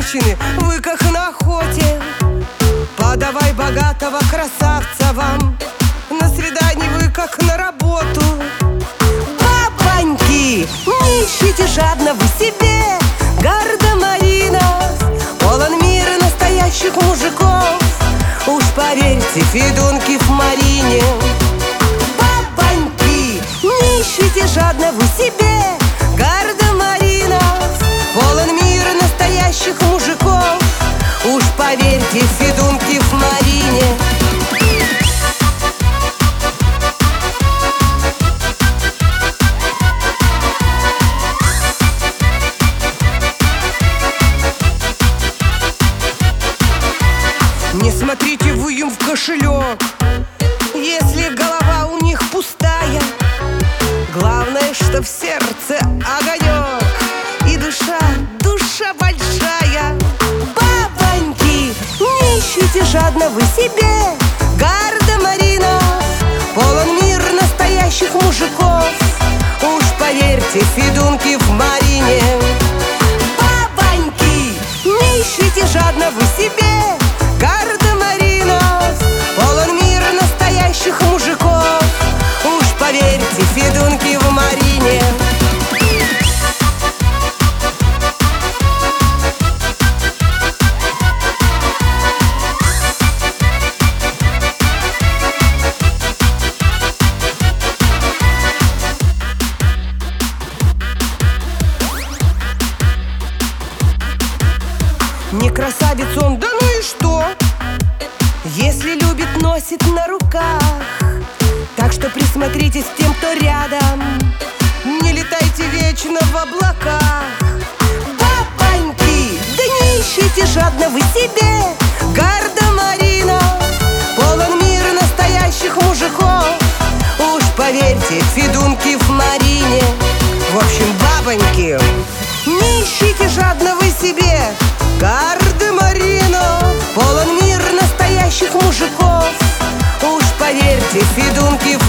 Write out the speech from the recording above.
женщины, вы как на охоте. Подавай богатого красавца вам, на свидании вы как на работу. Папоньки, не ищите жадно вы себе гардемаринов, полон мира настоящих мужиков. Уж поверьте, Федункив в Марине. Папоньки, не ищите жадно вы себе гардемаринов, полон мира настоящих мужиков. Уж поверьте, Федункив в Марине. Не смотрите вы им в кошелек, если голова у них пустая. Главное, что в сердце огонек и душа большая. Папоньки, не ищите жадно вы себе гардемаринов, полон мир настоящих мужиков. Уж поверьте, Федункив в Марине. Папоньки, не ищите жадно вы себе гардемаринов, полон мир настоящих мужиков. Уж поверьте, Федункив в Марине. Не красавец он, да ну и что? Если любит, носит на руках. Так что присмотритесь к тем, кто рядом, не летайте вечно в облаках. Папоньки, да не ищите жадно вы себе гардемаринов, полон мира настоящих мужиков. Уж поверьте, Федункив в Марине. В общем, бабоньки, не ищите жадно вы себе гардемаринов, полон мир настоящих мужиков. Уж поверьте, Федункив